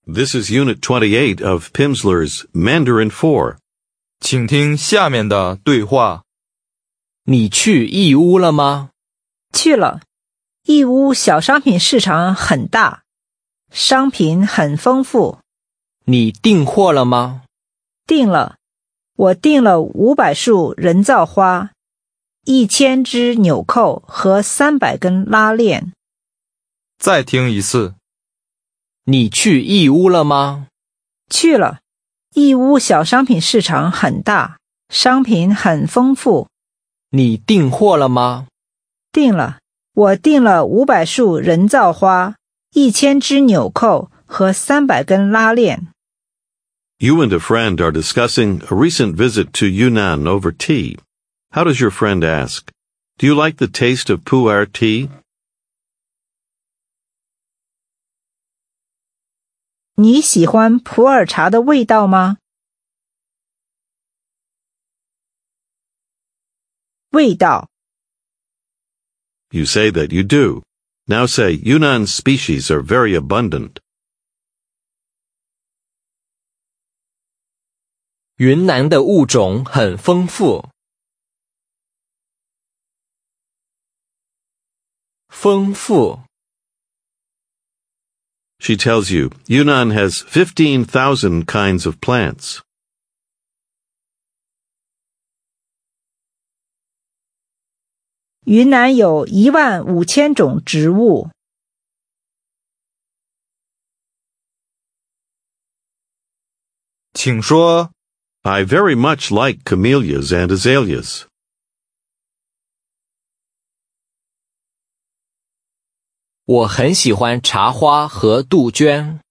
This is Unit 28 of Pimsleur's Mandarin 4. 请听下面的对话。 你去义乌了吗？ 去了。义乌小商品市场很大，商品很丰富。 你订货了吗？ 订了。我订了500束人造花，1000只纽扣和300根拉链。 再听一次。 你去义乌了吗？ 去了。义乌小商品市场很大，商品很丰富。 你订货了吗？ 订了。我订了500束人造花，1000只纽扣和300根拉链。 You and a friend are discussing a recent visit to Yunnan over tea. How does your friend ask? Do you like the taste of pu'er tea? 你喜欢普洱茶的味道吗？味道。 You say that you do. Now say Yunnan's species are very abundant. 云南的物种很丰富。丰富。 She tells you Yunnan has 15,000 kinds of plants. 云南有15000种植物。 请说。 I very much like camellias and azaleas. 我很喜欢茶花和杜鹃。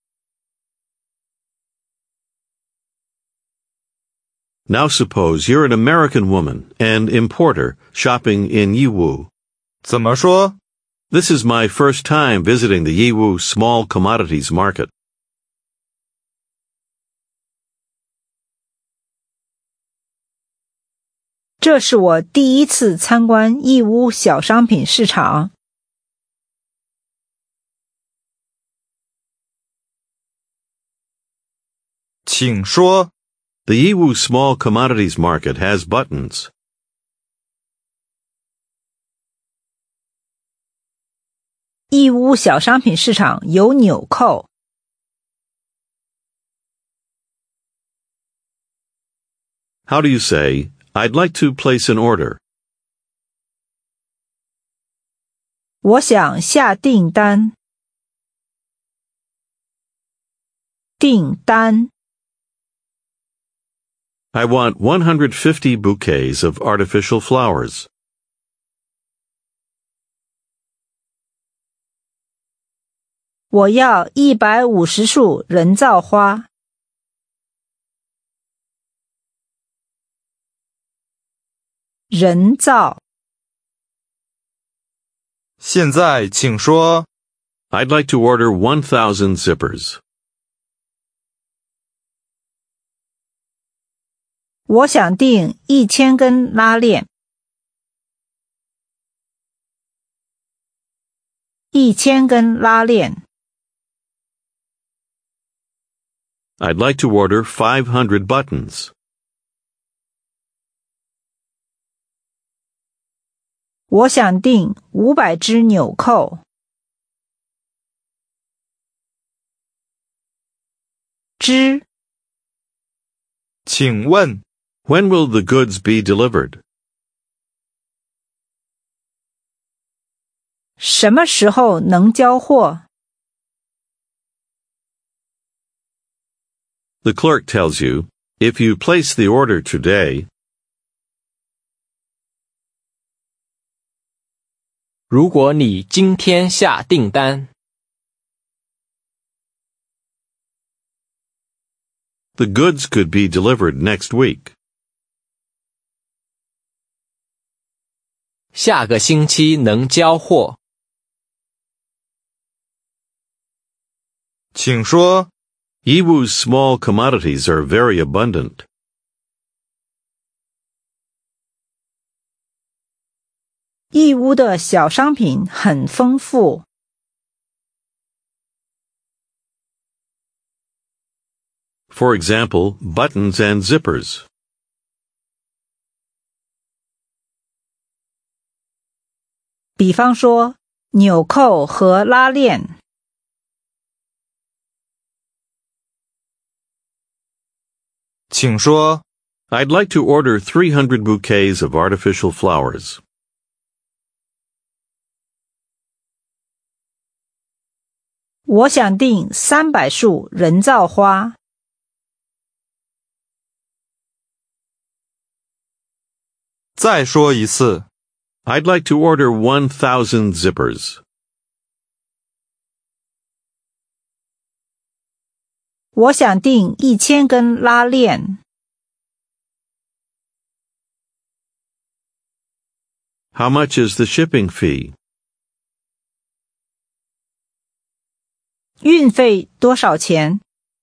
Now suppose you're an American woman and importer shopping in Yiwu. 怎么说？ This is my first time visiting the Yiwu small commodities market. 这是我第一次参观义乌小商品市场。 请说。 The Yiwu small commodities market has buttons. 义乌小商品市场有纽扣。 How do you say, I'd like to place an order? 我想下订单。订单。 I want 150 bouquets of artificial flowers. 我要150束人造花。人造。 现在请说。 I'd like to order 1,000 zippers. 我想订1000根拉链。1000根拉链。 I'd like to order 500 buttons. 我想订500只纽扣。只。 请问。 When will the goods be delivered? 什么时候能交货？ The clerk tells you, if you place the order today, 如果你今天下订单。 the goods could be delivered next week. 下个星期能交货。 请说。 Yiwu's small commodities are very abundant. 义乌的小商品很丰富。 For example, buttons and zippers. 比方说，纽扣和拉链。 请说 I'd like to order 300 bouquets of artificial flowers. 我想订300束人造花。 再说一次 I'd like to order 1,000 zippers. 我想订1000根拉链。 How much is the shipping fee? 运费多少钱？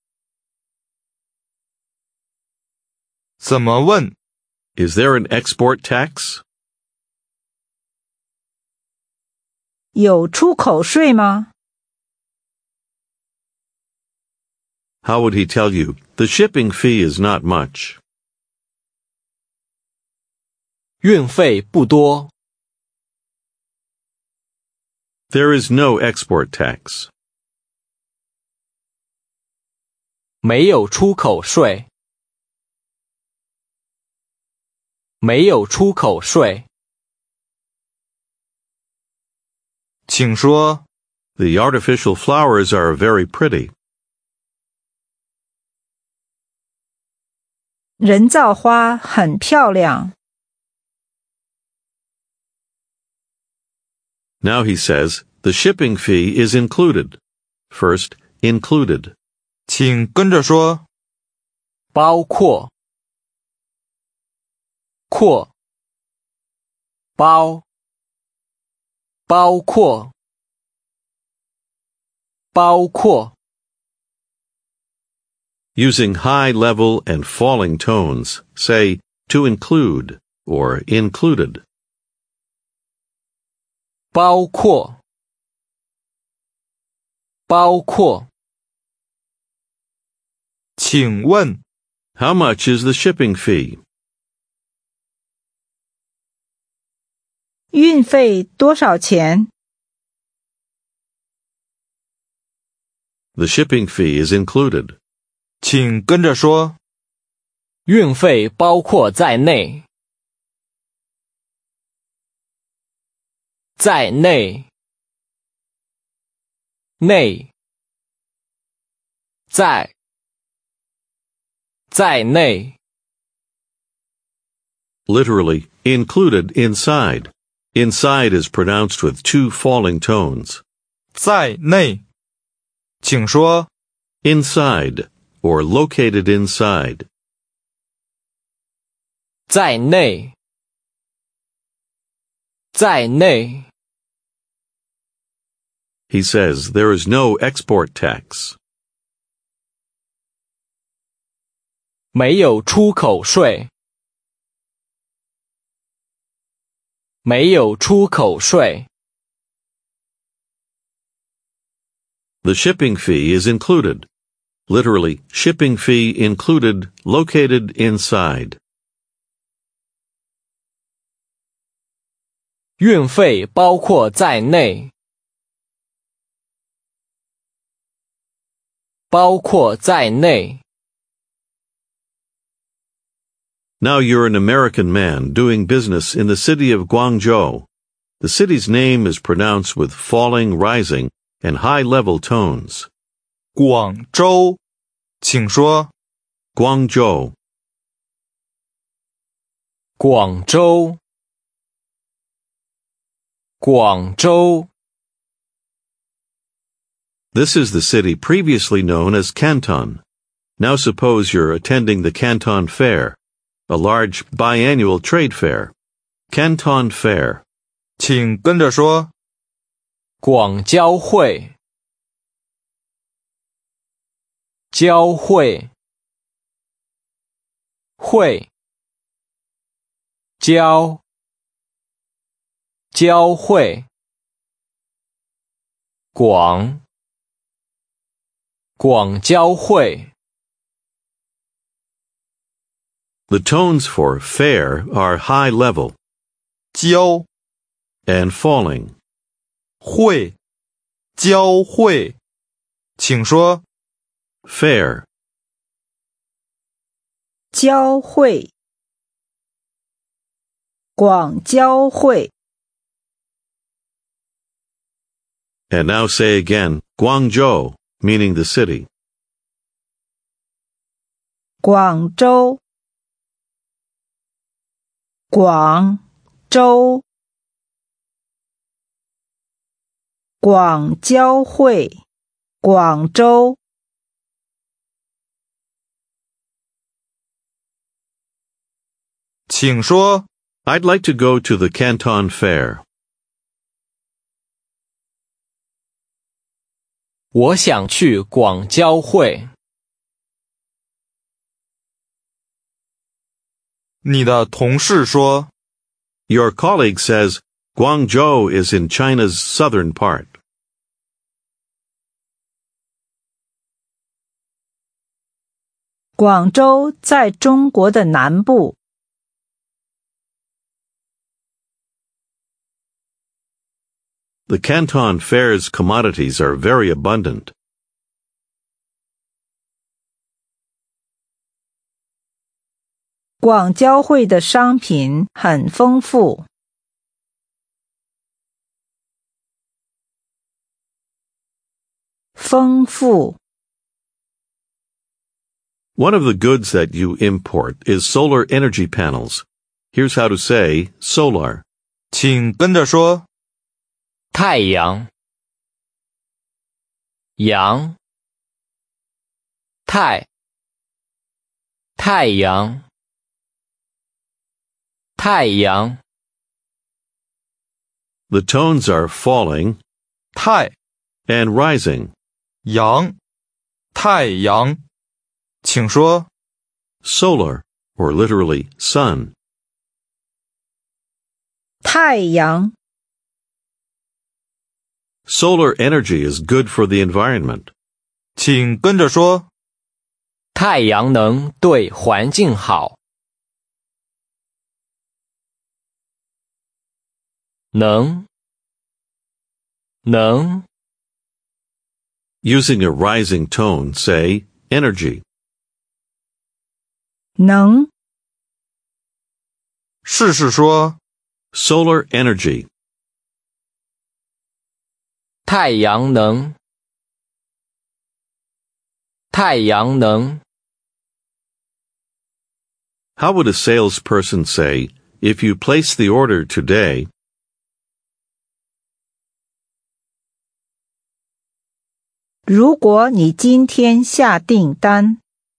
怎么问 Is there an export tax? 有出口税吗？ How would he tell you? The shipping fee is not much. 运费不多。 There is no export tax. 没有出口税。没有出口税。 请说 The artificial flowers are very pretty. 人造花很漂亮。 Now he says, the shipping fee is included. First, included. 请跟着说包括。括。包。包括。包括。 Using high level and falling tones, say to include or included. 包括。包括。 请问 How much is the shipping fee? 运费多少钱？ The shipping fee is included. 请跟着说运费包括在内。在内。内。在。在内。 Literally, included inside. Inside is pronounced with two falling tones. 在内请说 Inside, or located inside. 在内。在内。 He says there is no export tax. 没有出口税。没有出口税。 The shipping fee is included. Literally, shipping fee included, located inside. 运费包括在内。包括在内。 Now you're an American man doing business in the city of Guangzhou. The city's name is pronounced with falling, rising, and high-level tones. 广州请说 Guangzhou. 广州。广州。 This is the city previously known as Canton. Now suppose you're attending the Canton Fair, a large biannual trade fair. Canton Fair. 请跟着说广交会。交会。会。交。交会。广。广交会。 The tones for fair are high level 交 and falling. 会交会，请说 Fair, 交汇，广交会， and now say again, Guangzhou, meaning the city. 广州，广州，广交会，广州， 请说 I'd like to go to the Canton Fair. 我想去广交会。 你的同事说 Your colleague says Guangzhou is in China's southern part. 广州在中国的南部。 The Canton Fair's commodities are very abundant. 广交会的商品很丰富。丰富， One of the goods that you import is solar energy panels. Here's how to say solar. 请跟着说太阳，阳，太阳，太阳。 The tones are falling 太 and rising. 阳太阳，请说 Solar, or literally sun. 太阳， Solar energy is good for the environment. 请跟着说太阳能对环境好。能 Using a rising tone, say energy. 能， 试试说 Solar energy. 太阳能，太阳能。 How would a salesperson say, if you place the order today, 如果你今天下订单，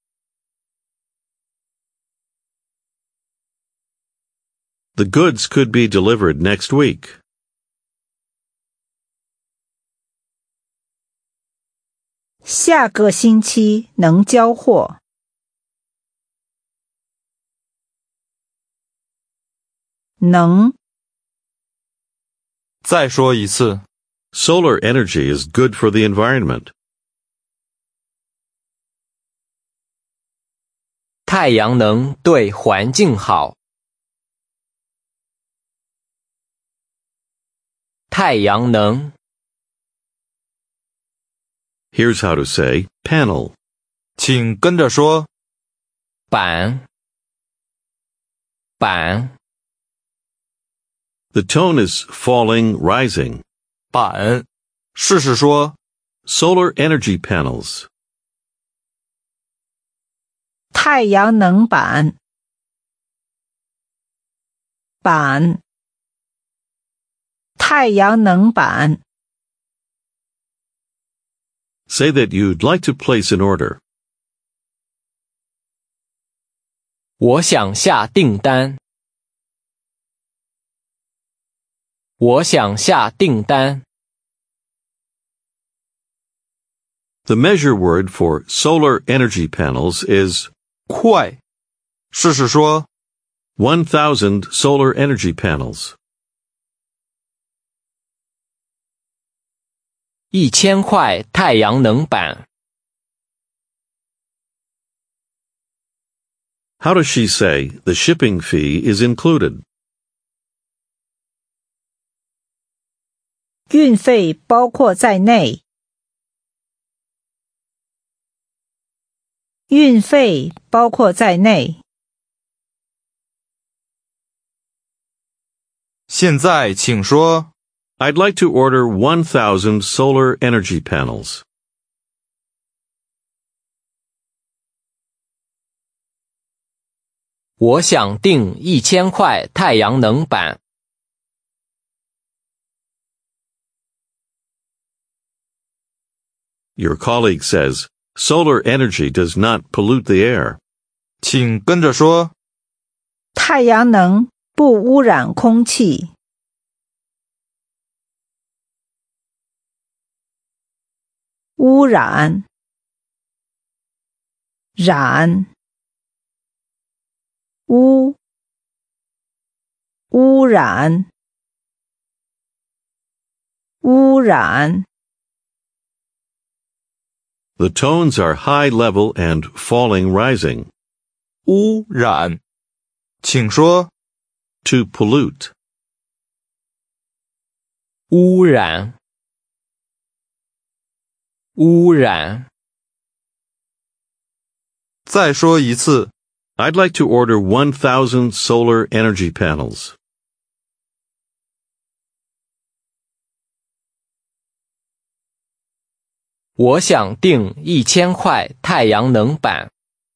the goods could be delivered next week. 下个星期能交货。能， 再说一次 Solar energy is good for the environment. 太阳能对环境好。太阳能， Here's how to say panel. 请跟着说板，板。 The tone is falling, rising. 板，试试说 Solar energy panels. 太阳能板，板，太阳能板。 Say that you'd like to place an order. 我想下订单。我想下订单。 The measure word for solar energy panels is 快，试试说 1,000 solar energy panels. 1000块太阳能板。 How does she say the shipping fee is included? 运费包括在内。运费包括在内。 现在请说。 I'd like to order 1,000 solar energy panels. 我想订1000块太阳能板。 Your colleague says, solar energy does not pollute the air. 请跟着说。 太阳能不污染空气。污染，染，污染，污染。 The tones are high level and falling rising. 污染。请说。 To pollute. 污染，污染。 再说一次。 I'd like to order 1,000 solar energy panels. 我想订1000块太阳能板。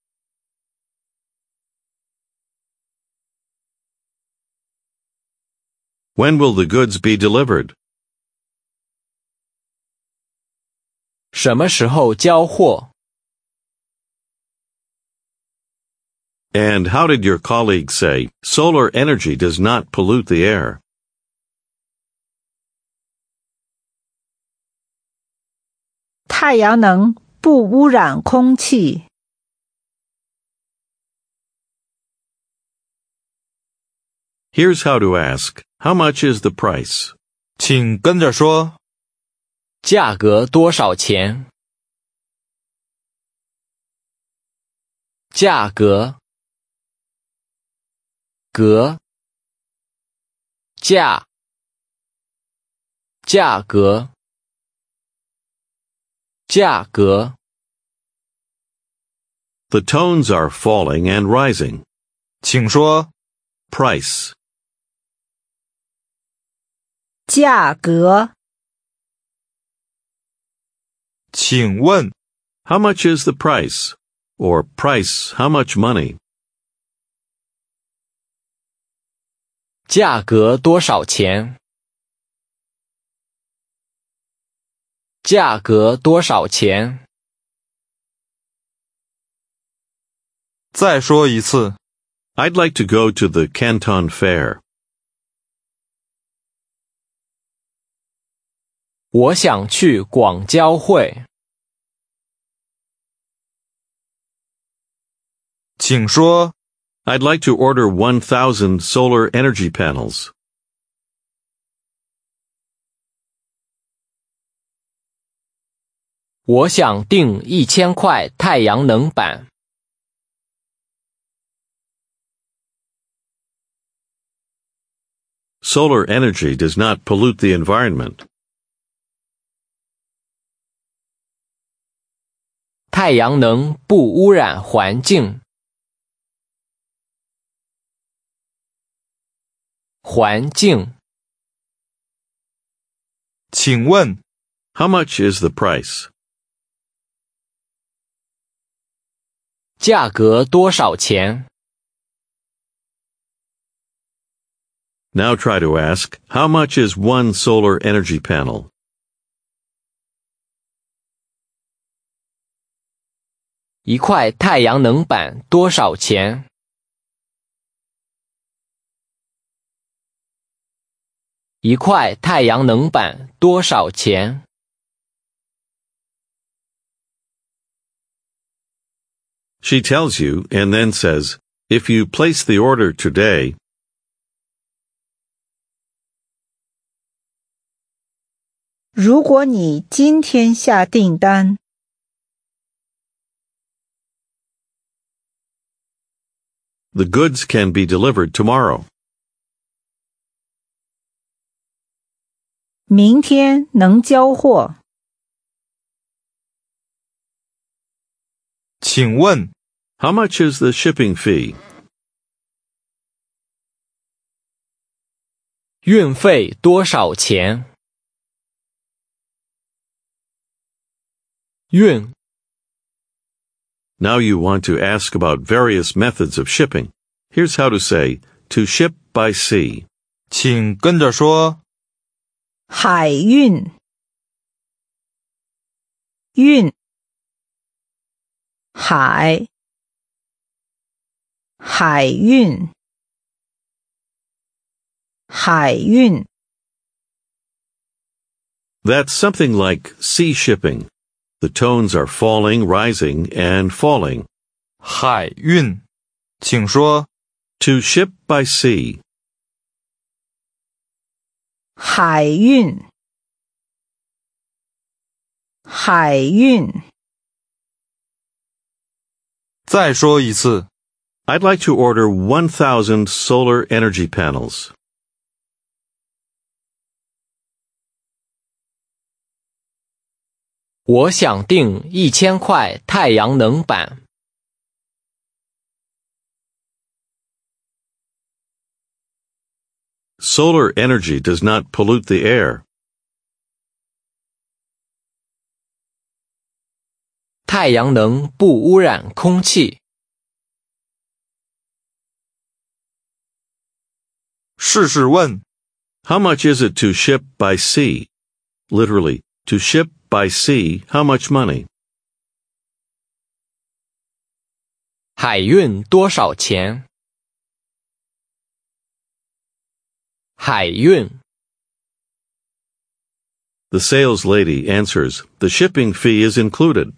When will the goods be delivered? 什么时候交货？ And how did your colleague say, solar energy does not pollute the air? 太阳能不污染空气。 Here's how to ask, how much is the price? 请跟着说。 价格多少钱？价格，格，价，价格，价格。 The tones are falling and rising. 请说。 Price. 价格。 请问。 How much is the price? Or price, how much money? 价格多少钱？价格多少钱？ 再说一次。 I'd like to go to the Canton Fair. 我想去广交会。 请说。 I'd like to order 1,000 solar energy panels. 我想订1000块太阳能板。 Solar energy does not pollute the environment. 太阳能不污染环境。环境。 请问。 How much is the price? 价格多少钱？ Now try to ask, how much is one solar energy panel? 一块太阳能板多少钱？一块太阳能板多少钱？ She tells you and then says, if you place the order today, 如果你今天下订单， The goods can be delivered tomorrow. 明天能交货。 请问 How much is the shipping fee? 运费多少钱？运 Now you want to ask about various methods of shipping. Here's how to say, to ship by sea. 请跟着说海运，运，海，海运，海运。 That's something like sea shipping. The tones are falling, rising, and falling. 海运，请说 To ship by sea. 海运，海运。 再说一次 I'd like to order 1,000 solar energy panels. 我想订1000块太阳能板。 Solar energy does not pollute the air. 太阳能不污染空气。 试试问 How much is it to ship by sea? Literally, to ship by sea, how much money? 海运多少钱？海运 The sales lady answers, the shipping fee is included.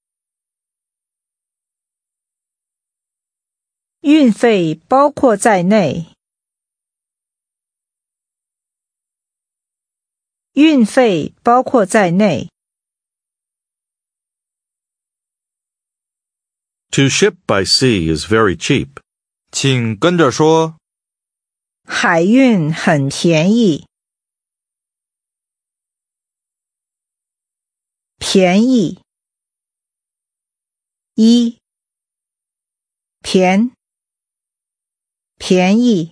运费包括在内。运费包括在内。 To ship by sea is very cheap. 请跟着说海运很便宜。便宜。一。便。便宜。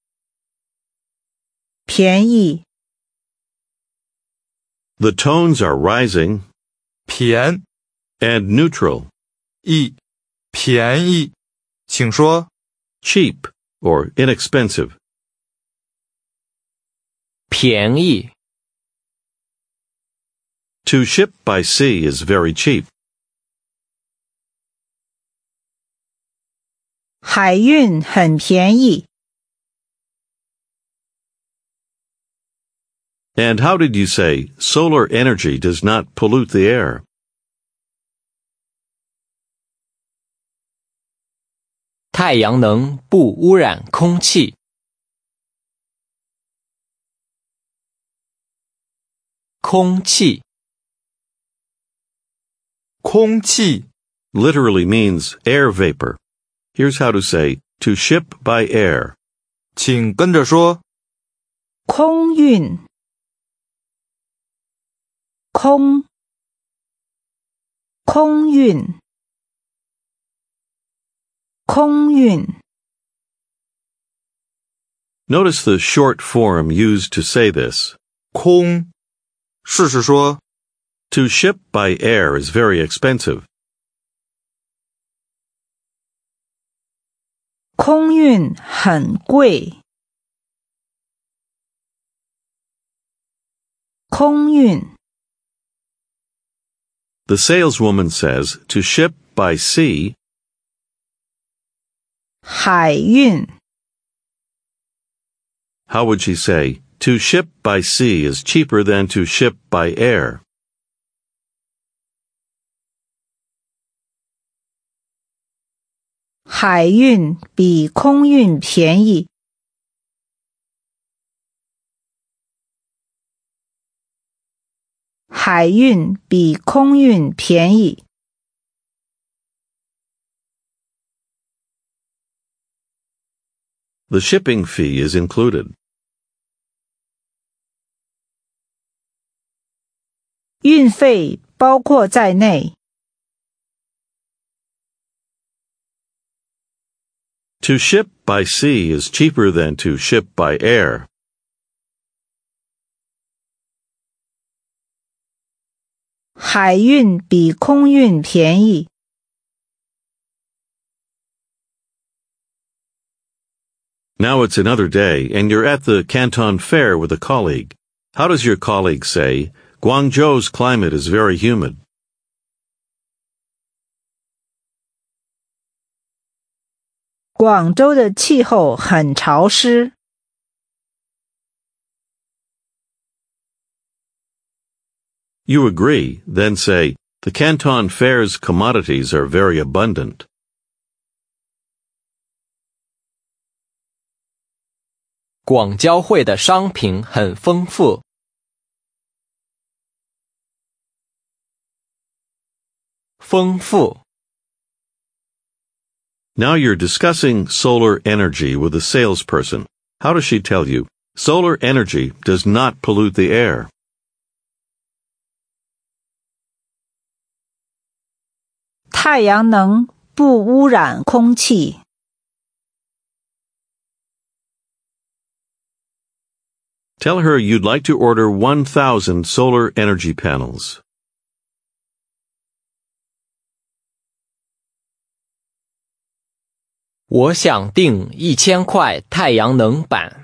便宜。 The tones are rising 便 and neutral. 宜便宜，请说 Cheap or inexpensive. 便宜。 To ship by sea is very cheap. 海运很便宜。 And how did you say, solar energy does not pollute the air? 太阳能不污染空气。空气空气 Literally means air vapor. Here's how to say, to ship by air. 请跟着说空运。空。空运。空运。 Notice the short form used to say this. 空，试试说 To ship by air is very expensive. 空运很贵。空运。 The saleswoman says, to ship by sea, 海运。 how would she say, to ship by sea is cheaper than to ship by air? 海运比空运便宜。海运比空运便宜。 The shipping fee is included. 运费包括在内。 To ship by sea is cheaper than to ship by air. 海运比空运便宜。 Now it's another day, and you're at the Canton Fair with a colleague. How does your colleague say, Guangzhou's climate is very humid? 广州的气候很潮湿。 You agree, then say, the Canton Fair's commodities are very abundant. 广交会的商品很丰富。丰富。 Now you're discussing solar energy with a salesperson. How does she tell you? Solar energy does not pollute the air. 太阳能不污染空气。 Tell her you'd like to order 1,000 solar energy panels. 我想订1000块太阳能板。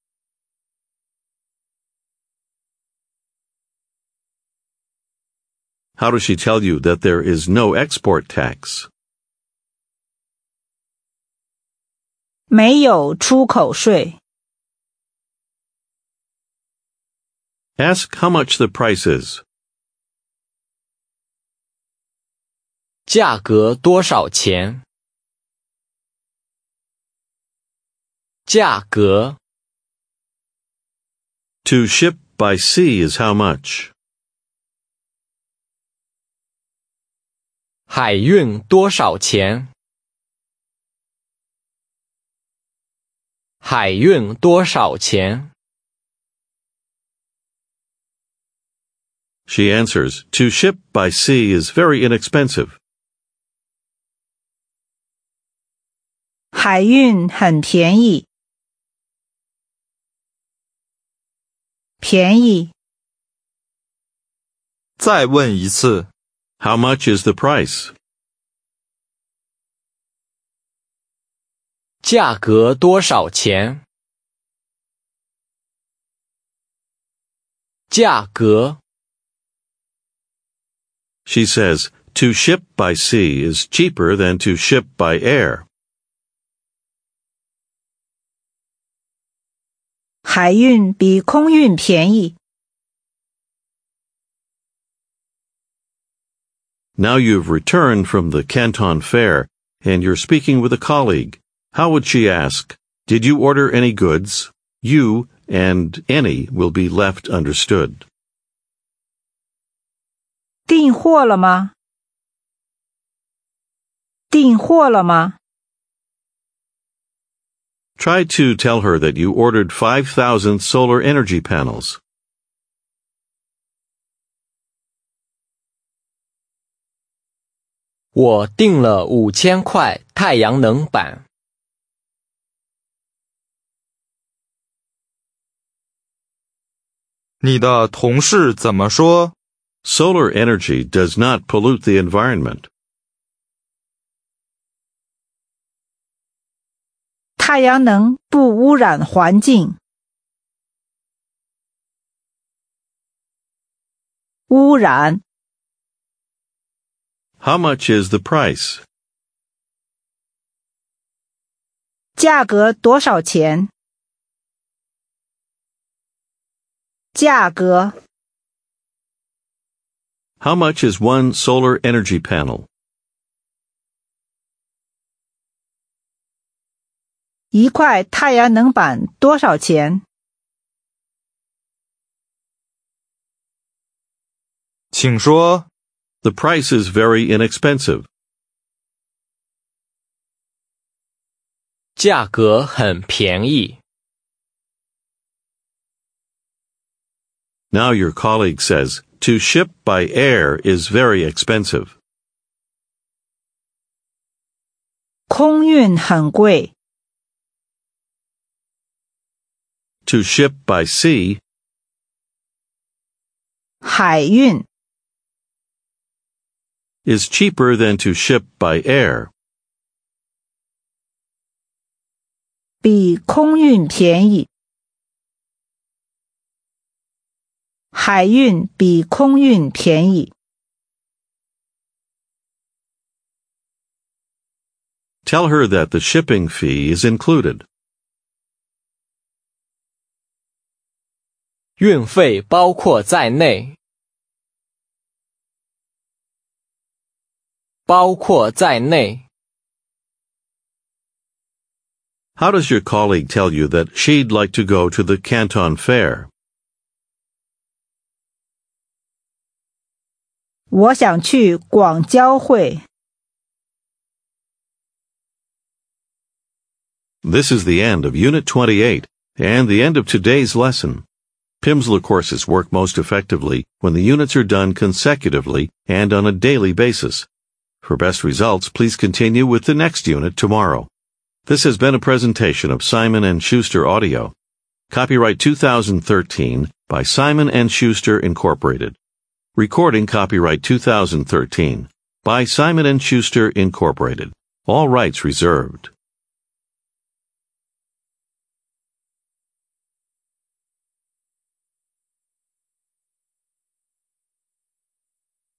How does she tell you that there is no export tax? 没有出口税。 Ask how much the price is. 价格多少钱？价格。 To ship by sea is how much? 海运多少钱？海运多少钱？ She answers, to ship by sea is very inexpensive. 海运很便宜。便宜。 再问一次。 How much is the price? 价格多少钱？价格。 She says, to ship by sea is cheaper than to ship by air. 海运比空运便宜。 Now you've returned from the Canton Fair, and you're speaking with a colleague. How would she ask? Did you order any goods? You and any will be left understood. 订货了吗？订货了吗？ Try to tell her that you ordered 5,000 solar energy panels. 我订了5000块太阳能板。 你的同事怎么说？ Solar energy does not pollute the environment. 太阳能不污染环境。污染。 How much is the price? 价格多少钱？价格。 How much is one solar energy panel? 一块太阳能板多少钱？ 请说。 The price is very inexpensive. 价格很便宜。 Now your colleague says, to ship by air is very expensive. 空运很贵。 To ship by sea 海运 is cheaper than to ship by air. 比空运便宜。海运比空运便宜。 Tell her that the shipping fee is included. 运费包括在内。包括在内。 How does your colleague tell you that she'd like to go to the Canton Fair? 我想去广交会。 This is the end of Unit 28 and the end of today's lesson. Pimsleur courses work most effectively when the units are done consecutively and on a daily basis. For best results, please continue with the next unit tomorrow. This has been a presentation of Simon & Schuster Audio. Copyright 2013 by Simon & Schuster Incorporated. Recording copyright 2013 by Simon & Schuster Incorporated. All rights reserved.